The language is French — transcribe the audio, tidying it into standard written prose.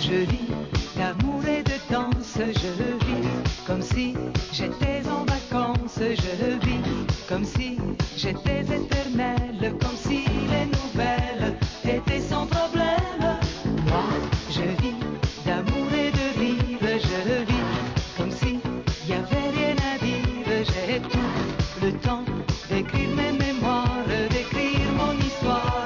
Je vis d'amour et de danse, je vis comme si j'étais en vacances, je vis comme si j'étais éternelle, comme si les nouvelles étaient sans problème.